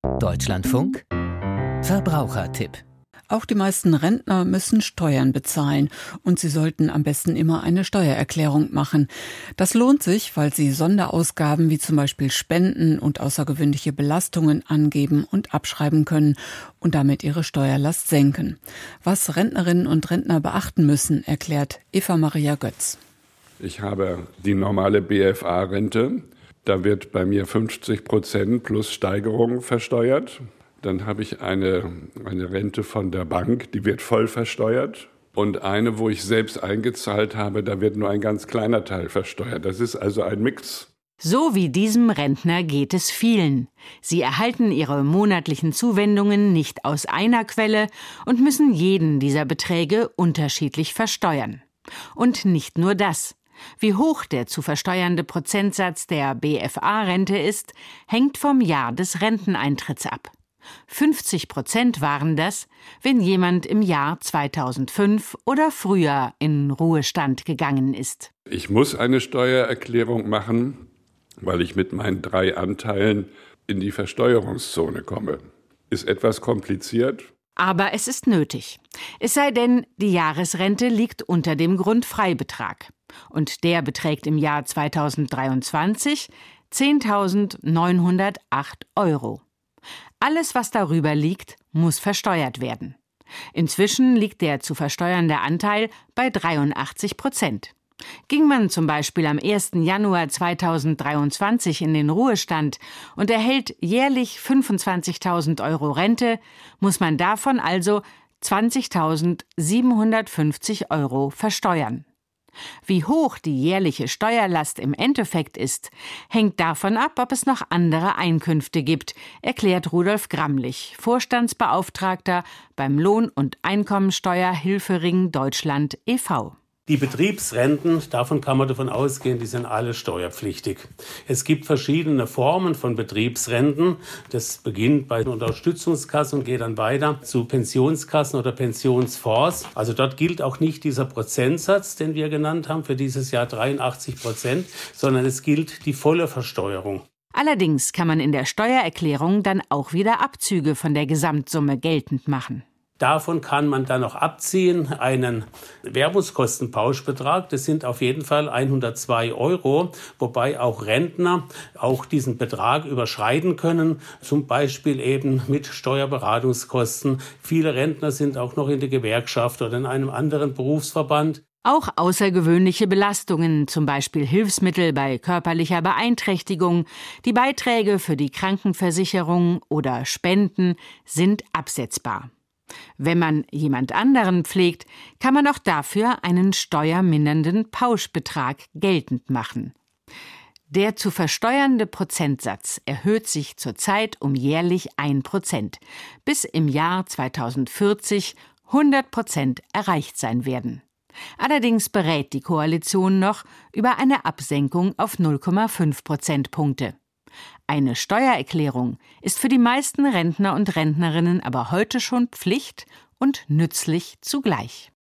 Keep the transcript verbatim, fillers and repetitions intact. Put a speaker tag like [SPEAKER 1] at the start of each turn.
[SPEAKER 1] Deutschlandfunk Verbrauchertipp.
[SPEAKER 2] Auch die meisten Rentner müssen Steuern bezahlen und sie sollten am besten immer eine Steuererklärung machen. Das lohnt sich, weil sie Sonderausgaben wie zum Beispiel Spenden und außergewöhnliche Belastungen angeben und abschreiben können und damit ihre Steuerlast senken. Was Rentnerinnen und Rentner beachten müssen, erklärt Eva Maria Götz.
[SPEAKER 3] Ich habe die normale B F A-Rente. Da wird bei mir fünfzig Prozent plus Steigerung versteuert. Dann habe ich eine, eine Rente von der Bank, die wird voll versteuert. Und eine, wo ich selbst eingezahlt habe, da wird nur ein ganz kleiner Teil versteuert. Das ist also ein Mix.
[SPEAKER 4] So wie diesem Rentner geht es vielen. Sie erhalten ihre monatlichen Zuwendungen nicht aus einer Quelle und müssen jeden dieser Beträge unterschiedlich versteuern. Und nicht nur das. Wie hoch der zu versteuernde Prozentsatz der B F A-Rente ist, hängt vom Jahr des Renteneintritts ab. fünfzig Prozent waren das, wenn jemand im Jahr zweitausendfünf oder früher in Ruhestand gegangen ist.
[SPEAKER 3] Ich muss eine Steuererklärung machen, weil ich mit meinen drei Anteilen in die Versteuerungszone komme. Ist etwas kompliziert.
[SPEAKER 4] Aber es ist nötig. Es sei denn, die Jahresrente liegt unter dem Grundfreibetrag. Und der beträgt im Jahr zweitausenddreiundzwanzig zehntausendneunhundertacht Euro. Alles, was darüber liegt, muss versteuert werden. Inzwischen liegt der zu versteuernde Anteil bei dreiundachtzig Prozent. Ging man zum Beispiel am ersten Januar zweitausenddreiundzwanzig in den Ruhestand und erhält jährlich fünfundzwanzigtausend Euro Rente, muss man davon also zwanzigtausendsiebenhundertfünfzig Euro versteuern. Wie hoch die jährliche Steuerlast im Endeffekt ist, hängt davon ab, ob es noch andere Einkünfte gibt, erklärt Rudolf Gramlich, Vorstandsbeauftragter beim Lohn- und Einkommensteuerhilfering Deutschland e V
[SPEAKER 5] Die Betriebsrenten, davon kann man davon ausgehen, die sind alle steuerpflichtig. Es gibt verschiedene Formen von Betriebsrenten. Das beginnt bei Unterstützungskassen und geht dann weiter zu Pensionskassen oder Pensionsfonds. Also dort gilt auch nicht dieser Prozentsatz, den wir genannt haben, für dieses Jahr dreiundachtzig Prozent, sondern es gilt die volle Versteuerung.
[SPEAKER 4] Allerdings kann man in der Steuererklärung dann auch wieder Abzüge von der Gesamtsumme geltend machen.
[SPEAKER 5] Davon kann man dann noch abziehen einen Werbungskostenpauschbetrag. Das sind auf jeden Fall hundertzwei Euro, wobei auch Rentner auch diesen Betrag überschreiten können, zum Beispiel eben mit Steuerberatungskosten. Viele Rentner sind auch noch in der Gewerkschaft oder in einem anderen Berufsverband.
[SPEAKER 4] Auch außergewöhnliche Belastungen, zum Beispiel Hilfsmittel bei körperlicher Beeinträchtigung, die Beiträge für die Krankenversicherung oder Spenden sind absetzbar. Wenn man jemand anderen pflegt, kann man auch dafür einen steuermindernden Pauschbetrag geltend machen. Der zu versteuernde Prozentsatz erhöht sich zurzeit um jährlich ein Prozent, bis im Jahr zweitausendvierzig hundert Prozent erreicht sein werden. Allerdings berät die Koalition noch über eine Absenkung auf null Komma fünf Prozentpunkte. Eine Steuererklärung ist für die meisten Rentner und Rentnerinnen aber heute schon Pflicht und nützlich zugleich.